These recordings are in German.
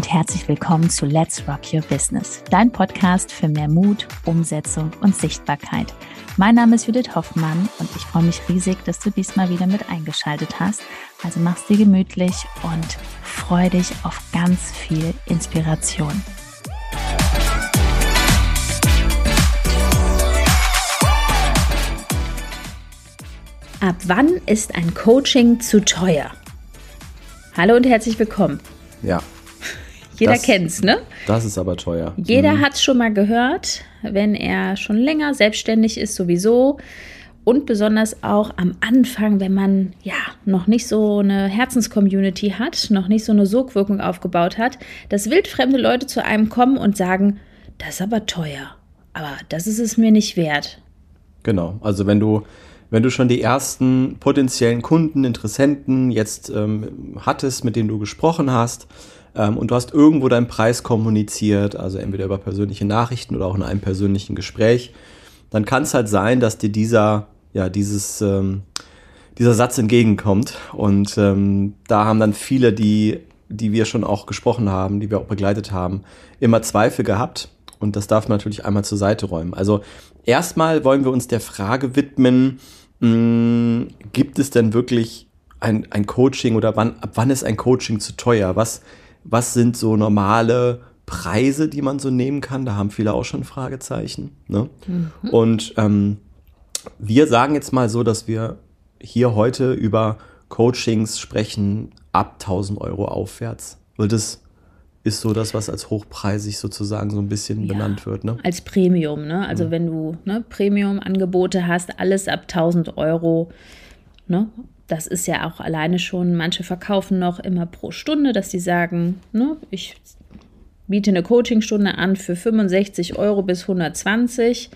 und herzlich willkommen zu Let's Rock Your Business, dein Podcast für mehr Mut, Umsetzung und Sichtbarkeit. Mein Name ist Judith Hoffmann und ich freue mich riesig, dass du diesmal wieder mit eingeschaltet hast. Also mach's dir gemütlich und freu dich auf ganz viel Inspiration. Ab wann ist ein Coaching zu teuer? Hallo und herzlich willkommen. Ja. Jeder kennt's, ne? Das ist aber teuer. Jeder hat's schon mal gehört, wenn er schon länger selbstständig ist sowieso und besonders auch am Anfang, wenn man ja noch nicht so eine Herzenscommunity hat, noch nicht so eine Sogwirkung aufgebaut hat, dass wildfremde Leute zu einem kommen und sagen, das ist aber teuer, aber das ist es mir nicht wert. Genau, also wenn du schon die ersten potenziellen Kunden, Interessenten jetzt hattest, mit denen du gesprochen hast, und du hast irgendwo deinen Preis kommuniziert, also entweder über persönliche Nachrichten oder auch in einem persönlichen Gespräch, dann kann es halt sein, dass dir dieser Satz entgegenkommt. Und da haben dann viele, die wir schon auch gesprochen haben, die wir auch begleitet haben, immer Zweifel gehabt. Und das darf man natürlich einmal zur Seite räumen. Also erstmal wollen wir uns der Frage widmen, gibt es denn wirklich ein Coaching oder ab wann ist ein Coaching zu teuer? Was sind so normale Preise, die man so nehmen kann? Da haben viele auch schon Fragezeichen. Ne? Mhm. Und wir sagen jetzt mal so, dass wir hier heute über Coachings sprechen ab 1.000 Euro aufwärts. Weil das ist so das, was als hochpreisig sozusagen so ein bisschen benannt wird. Ne? Als Premium, ne? Also wenn du Premium-Angebote hast, alles ab 1.000 Euro, ne? Das ist ja auch alleine schon, manche verkaufen noch immer pro Stunde, dass die sagen, ne, ich biete eine Coachingstunde an für 65 Euro bis 120.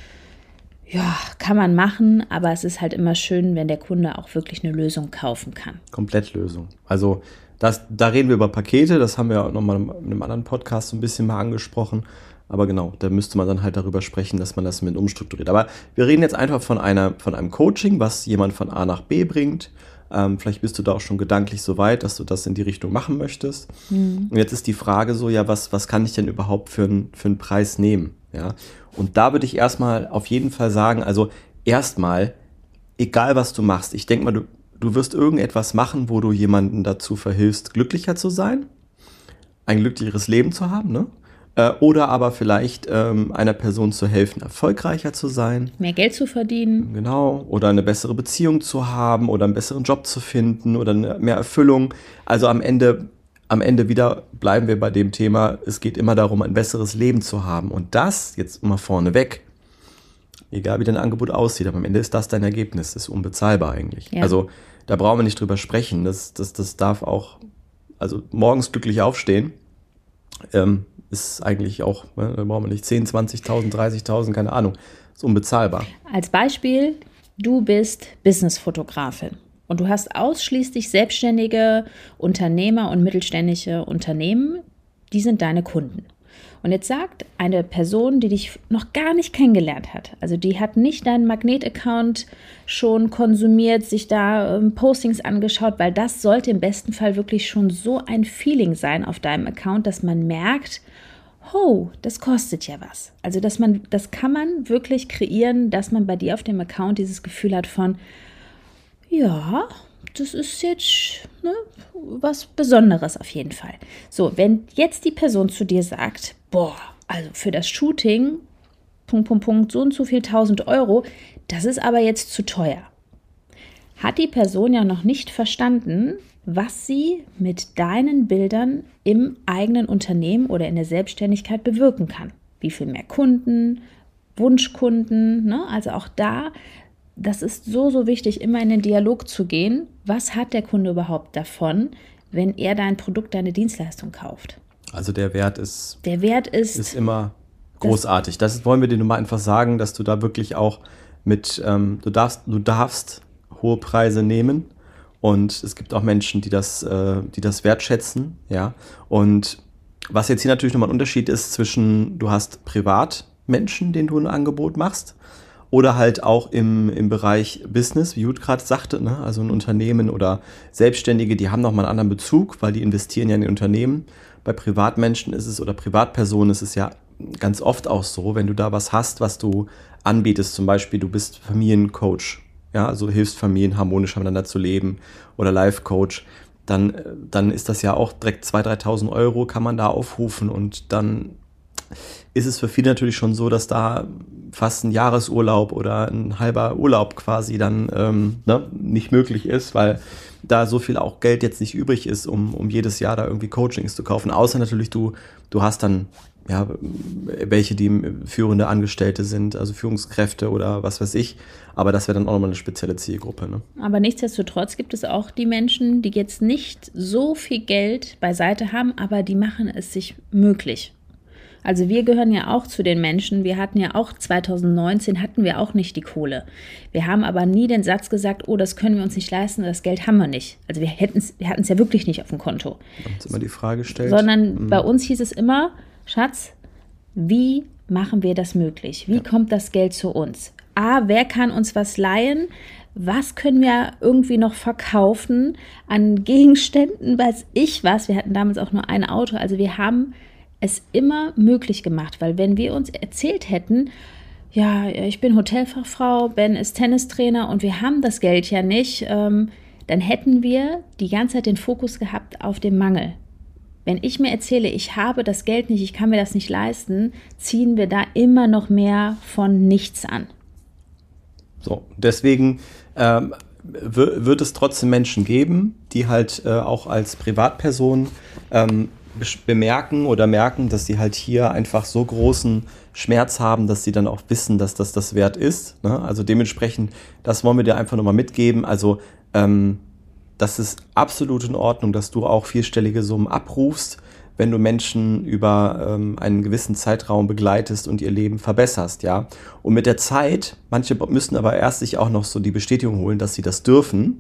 Ja, kann man machen, aber es ist halt immer schön, wenn der Kunde auch wirklich eine Lösung kaufen kann. Komplettlösung. Also da reden wir über Pakete, das haben wir auch nochmal in einem anderen Podcast so ein bisschen mal angesprochen. Aber genau, da müsste man dann halt darüber sprechen, dass man das mit umstrukturiert. Aber wir reden jetzt einfach von einem Coaching, was jemand von A nach B bringt. Vielleicht bist du da auch schon gedanklich so weit, dass du das in die Richtung machen möchtest. Mhm. Und jetzt ist die Frage so, ja, was kann ich denn überhaupt für einen Preis nehmen? Ja? Und da würde ich erstmal auf jeden Fall sagen, also erstmal, egal was du machst, ich denke mal, du wirst irgendetwas machen, wo du jemanden dazu verhilfst, glücklicher zu sein, ein glücklicheres Leben zu haben, ne? Oder aber vielleicht einer Person zu helfen, erfolgreicher zu sein. Mehr Geld zu verdienen. Genau. Oder eine bessere Beziehung zu haben oder einen besseren Job zu finden oder mehr Erfüllung. Also am Ende wieder bleiben wir bei dem Thema, es geht immer darum, ein besseres Leben zu haben. Und das jetzt immer vorneweg, egal wie dein Angebot aussieht, aber am Ende ist das dein Ergebnis, das ist unbezahlbar eigentlich. Ja. Also da brauchen wir nicht drüber sprechen. Das darf auch, also morgens glücklich aufstehen, ist eigentlich auch, ne, da brauchen wir nicht 10, 20.000, 30.000, keine Ahnung, ist unbezahlbar. Als Beispiel, du bist Businessfotografin und du hast ausschließlich selbstständige Unternehmer und mittelständische Unternehmen, die sind deine Kunden. Und jetzt sagt eine Person, die dich noch gar nicht kennengelernt hat, also die hat nicht deinen Magnet-Account schon konsumiert, sich da Postings angeschaut, weil das sollte im besten Fall wirklich schon so ein Feeling sein auf deinem Account, dass man merkt, oh, das kostet ja was. Also das kann man wirklich kreieren, dass man bei dir auf dem Account dieses Gefühl hat von, ja, das ist jetzt was Besonderes auf jeden Fall. So, wenn jetzt die Person zu dir sagt, boah, also für das Shooting, so und so viel 1.000 Euro, das ist aber jetzt zu teuer. Hat die Person ja noch nicht verstanden, was sie mit deinen Bildern im eigenen Unternehmen oder in der Selbstständigkeit bewirken kann. Wie viel mehr Kunden, Wunschkunden, ne? Also auch da, das ist so wichtig, immer in den Dialog zu gehen. Was hat der Kunde überhaupt davon, wenn er dein Produkt, deine Dienstleistung kauft? Also der Wert ist immer großartig. Das wollen wir dir nur mal einfach sagen, dass du da wirklich auch du darfst hohe Preise nehmen. Und es gibt auch Menschen, die das wertschätzen, ja. Und was jetzt hier natürlich nochmal ein Unterschied ist zwischen, du hast Privatmenschen, denen du ein Angebot machst, oder halt auch im Bereich Business, wie Jud gerade sagte, ne? Also ein Unternehmen oder Selbstständige, die haben nochmal einen anderen Bezug, weil die investieren ja in die Unternehmen. bei Privatmenschen ist es oder Privatpersonen ist es ja ganz oft auch so, wenn du da was hast, was du anbietest, zum Beispiel du bist Familiencoach, ja, also hilfst Familien harmonisch miteinander zu leben oder Life-Coach, dann ist das ja auch direkt 2.000, 3.000 Euro kann man da aufrufen und dann ist es für viele natürlich schon so, dass da fast ein Jahresurlaub oder ein halber Urlaub quasi dann nicht möglich ist, weil da so viel auch Geld jetzt nicht übrig ist, um jedes Jahr da irgendwie Coachings zu kaufen. Außer natürlich du hast dann ja welche, die führende Angestellte sind, also Führungskräfte oder was weiß ich. Aber das wäre dann auch nochmal eine spezielle Zielgruppe. Ne? Aber nichtsdestotrotz gibt es auch die Menschen, die jetzt nicht so viel Geld beiseite haben, aber die machen es sich möglich. Also wir gehören ja auch zu den Menschen, wir hatten ja auch 2019, hatten wir auch nicht die Kohle. Wir haben aber nie den Satz gesagt, oh, das können wir uns nicht leisten, das Geld haben wir nicht. Also wir hatten es ja wirklich nicht auf dem Konto. Wir haben uns immer die Frage gestellt. Sondern bei uns hieß es immer, Schatz, wie machen wir das möglich? Wie kommt das Geld zu uns? Wer kann uns was leihen? Was können wir irgendwie noch verkaufen an Gegenständen, weiß ich was. Wir hatten damals auch nur ein Auto, also wir haben es immer möglich gemacht, weil wenn wir uns erzählt hätten, ja, ich bin Hotelfachfrau, Ben ist Tennistrainer und wir haben das Geld ja nicht, dann hätten wir die ganze Zeit den Fokus gehabt auf den Mangel. Wenn ich mir erzähle, ich habe das Geld nicht, ich kann mir das nicht leisten, ziehen wir da immer noch mehr von nichts an. So, deswegen wird es trotzdem Menschen geben, die halt auch als Privatperson bemerken oder merken, dass sie halt hier einfach so großen Schmerz haben, dass sie dann auch wissen, dass das wert ist. Ne? Also dementsprechend, das wollen wir dir einfach nochmal mitgeben. Also das ist absolut in Ordnung, dass du auch vierstellige Summen abrufst, wenn du Menschen über einen gewissen Zeitraum begleitest und ihr Leben verbesserst, ja. Und mit der Zeit, manche müssen aber erst sich auch noch so die Bestätigung holen, dass sie das dürfen.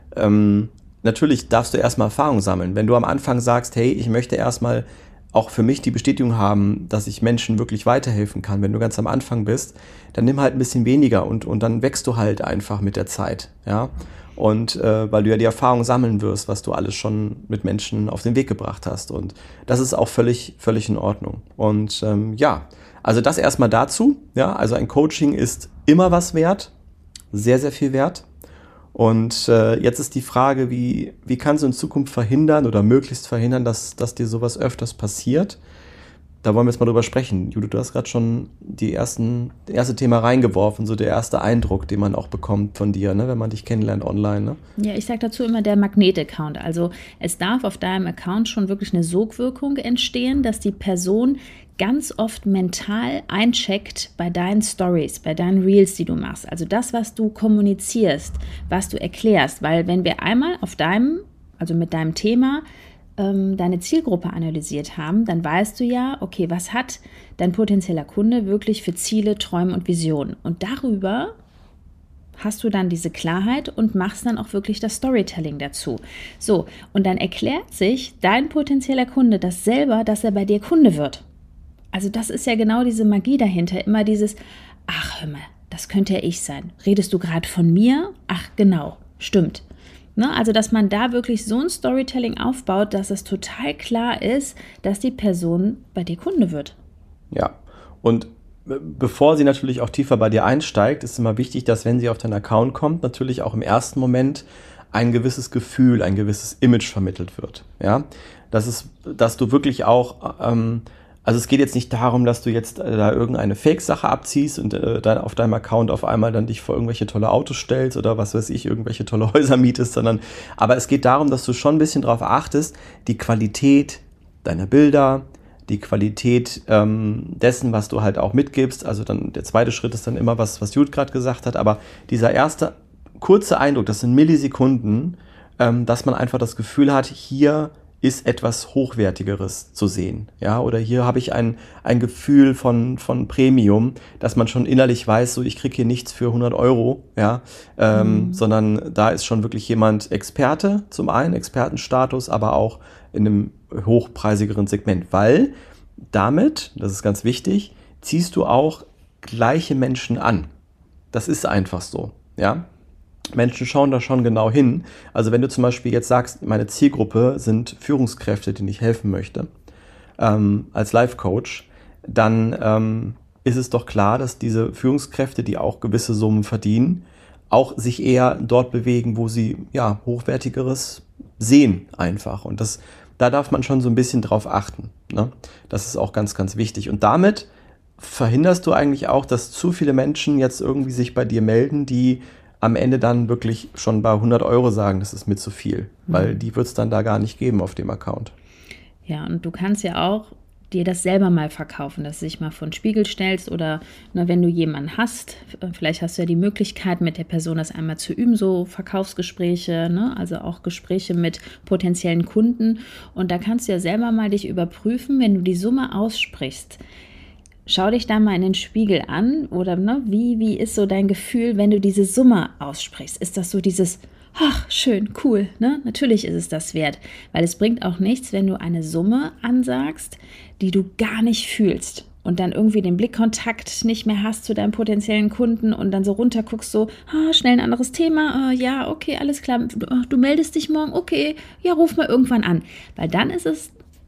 Natürlich darfst du erstmal Erfahrung sammeln. Wenn du am Anfang sagst, hey, ich möchte erstmal auch für mich die Bestätigung haben, dass ich Menschen wirklich weiterhelfen kann, wenn du ganz am Anfang bist, dann nimm halt ein bisschen weniger und dann wächst du halt einfach mit der Zeit, ja. Und weil du ja die Erfahrung sammeln wirst, was du alles schon mit Menschen auf den Weg gebracht hast. Und das ist auch völlig in Ordnung. Und also das erstmal dazu. Ja, also ein Coaching ist immer was wert, sehr, sehr viel wert. Und jetzt ist die Frage, wie kannst du in Zukunft verhindern oder möglichst verhindern, dass dir sowas öfters passiert? Da wollen wir jetzt mal drüber sprechen. Judith, du hast gerade schon das erste Thema reingeworfen, so der erste Eindruck, den man auch bekommt von dir, ne, wenn man dich kennenlernt online. Ne? Ja, ich sage dazu immer der Magnet-Account. Also es darf auf deinem Account schon wirklich eine Sogwirkung entstehen, dass die Person ganz oft mental eincheckt bei deinen Stories, bei deinen Reels, die du machst. Also das, was du kommunizierst, was du erklärst. Weil wenn wir einmal mit deinem Thema deine Zielgruppe analysiert haben, dann weißt du ja, okay, was hat dein potenzieller Kunde wirklich für Ziele, Träume und Visionen? Und darüber hast du dann diese Klarheit und machst dann auch wirklich das Storytelling dazu. So, und dann erklärt sich dein potenzieller Kunde das selber, dass er bei dir Kunde wird. Also das ist ja genau diese Magie dahinter, immer dieses, ach hör mal, das könnte ja ich sein. Redest du gerade von mir? Ach genau, stimmt. Ne, also, dass man da wirklich so ein Storytelling aufbaut, dass es total klar ist, dass die Person bei dir Kunde wird. Ja, und bevor sie natürlich auch tiefer bei dir einsteigt, ist immer wichtig, dass wenn sie auf deinen Account kommt, natürlich auch im ersten Moment ein gewisses Gefühl, ein gewisses Image vermittelt wird. Ja, dass du wirklich auch also es geht jetzt nicht darum, dass du jetzt da irgendeine Fake-Sache abziehst und dann auf deinem Account auf einmal dann dich vor irgendwelche tolle Autos stellst oder was weiß ich, irgendwelche tolle Häuser mietest, aber es geht darum, dass du schon ein bisschen darauf achtest, die Qualität deiner Bilder, die Qualität dessen, was du halt auch mitgibst, also dann der zweite Schritt ist dann immer was Judith gerade gesagt hat, aber dieser erste kurze Eindruck, das sind Millisekunden, dass man einfach das Gefühl hat, hier ist etwas Hochwertigeres zu sehen, ja, oder hier habe ich ein Gefühl von Premium, dass man schon innerlich weiß, so ich kriege hier nichts für 100 Euro, ja, sondern da ist schon wirklich jemand Experte, zum einen Expertenstatus, aber auch in einem hochpreisigeren Segment, weil damit, das ist ganz wichtig, ziehst du auch gleiche Menschen an. Das ist einfach so, ja. Menschen schauen da schon genau hin. Also wenn du zum Beispiel jetzt sagst, meine Zielgruppe sind Führungskräfte, denen ich helfen möchte, als Life-Coach, dann ist es doch klar, dass diese Führungskräfte, die auch gewisse Summen verdienen, auch sich eher dort bewegen, wo sie hochwertigeres sehen einfach. Und da darf man schon so ein bisschen drauf achten. Ne? Das ist auch ganz, ganz wichtig. Und damit verhinderst du eigentlich auch, dass zu viele Menschen jetzt irgendwie sich bei dir melden, die am Ende dann wirklich schon bei 100 € sagen, das ist mir zu viel. Weil die wird es dann da gar nicht geben auf dem Account. Ja, und du kannst ja auch dir das selber mal verkaufen, dass du dich mal vor den Spiegel stellst oder wenn du jemanden hast, vielleicht hast du ja die Möglichkeit, mit der Person das einmal zu üben, so Verkaufsgespräche, also auch Gespräche mit potenziellen Kunden. Und da kannst du ja selber mal dich überprüfen, wenn du die Summe aussprichst. Schau dich da mal in den Spiegel an oder wie ist so dein Gefühl, wenn du diese Summe aussprichst? Ist das so dieses ach, schön, cool, Natürlich ist es das wert, weil es bringt auch nichts, wenn du eine Summe ansagst, die du gar nicht fühlst und dann irgendwie den Blickkontakt nicht mehr hast zu deinem potenziellen Kunden und dann so runterguckst, so, schnell ein anderes Thema, ja, okay, alles klar, du meldest dich morgen, okay, ja, ruf mal irgendwann an, weil dann ist es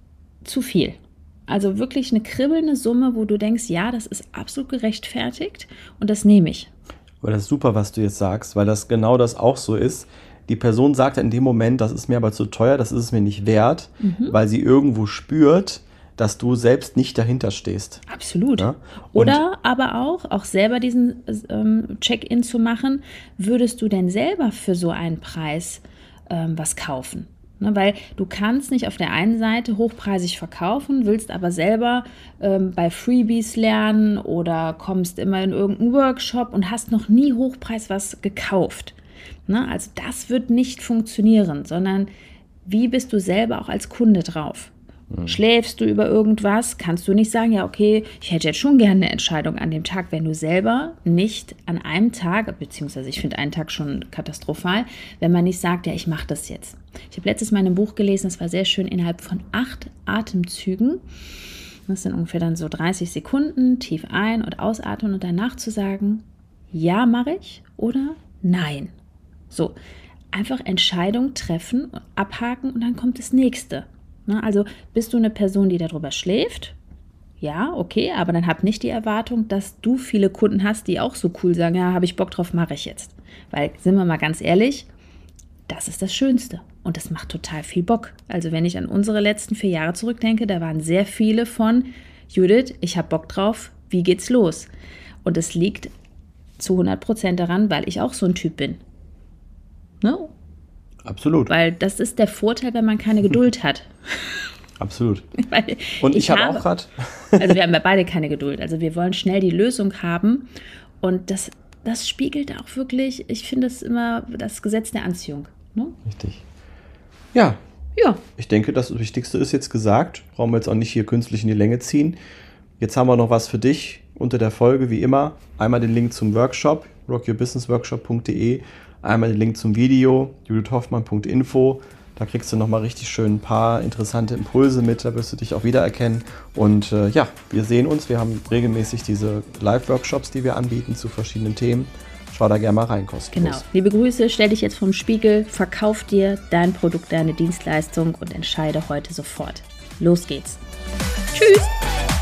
zu viel. Also wirklich eine kribbelnde Summe, wo du denkst, ja, das ist absolut gerechtfertigt und das nehme ich. Aber das ist super, was du jetzt sagst, weil das genau das auch so ist. Die Person sagt in dem Moment, das ist mir aber zu teuer, das ist es mir nicht wert, weil sie irgendwo spürt, dass du selbst nicht dahinter stehst. Absolut. Ja? Oder aber auch selber diesen Check-in zu machen, würdest du denn selber für so einen Preis was kaufen? Weil du kannst nicht auf der einen Seite hochpreisig verkaufen, willst aber selber bei Freebies lernen oder kommst immer in irgendeinen Workshop und hast noch nie Hochpreis was gekauft. Also das wird nicht funktionieren, sondern wie bist du selber auch als Kunde drauf? Schläfst du über irgendwas, kannst du nicht sagen, ja okay, ich hätte jetzt schon gerne eine Entscheidung an dem Tag, wenn du selber nicht an einem Tag, beziehungsweise ich finde einen Tag schon katastrophal, wenn man nicht sagt, ja ich mache das jetzt. Ich habe letztes Mal in einem Buch gelesen, das war sehr schön, innerhalb von 8 Atemzügen, das sind ungefähr dann so 30 Sekunden, tief ein- und ausatmen und danach zu sagen, ja mache ich oder nein. So, einfach Entscheidung treffen, abhaken und dann kommt das nächste. Also bist du eine Person, die darüber schläft? Ja, okay, aber dann hab nicht die Erwartung, dass du viele Kunden hast, die auch so cool sagen, ja, habe ich Bock drauf, mache ich jetzt. Weil, sind wir mal ganz ehrlich, das ist das Schönste und das macht total viel Bock. Also wenn ich an unsere letzten 4 Jahre zurückdenke, da waren sehr viele von Judith, ich habe Bock drauf, wie geht's los? Und es liegt zu 100% daran, weil ich auch so ein Typ bin. Absolut. Weil das ist der Vorteil, wenn man keine Geduld hat. Absolut. Und ich habe auch gerade... Also wir haben ja beide keine Geduld. Also wir wollen schnell die Lösung haben. Und das spiegelt auch wirklich, ich finde es immer das Gesetz der Anziehung. Richtig. Ja. Ich denke, das Wichtigste ist jetzt gesagt. Brauchen wir jetzt auch nicht hier künstlich in die Länge ziehen. Jetzt haben wir noch was für dich unter der Folge, wie immer. Einmal den Link zum Workshop, rockyourbusinessworkshop.de. Einmal den Link zum Video, judithhoffmann.info. Da kriegst du nochmal richtig schön ein paar interessante Impulse mit. Da wirst du dich auch wiedererkennen. Und wir sehen uns. Wir haben regelmäßig diese Live-Workshops, die wir anbieten zu verschiedenen Themen. Schau da gerne mal rein, kostenlos. Genau. Liebe Grüße, stell dich jetzt vorm Spiegel, verkauf dir dein Produkt, deine Dienstleistung und entscheide heute sofort. Los geht's. Tschüss!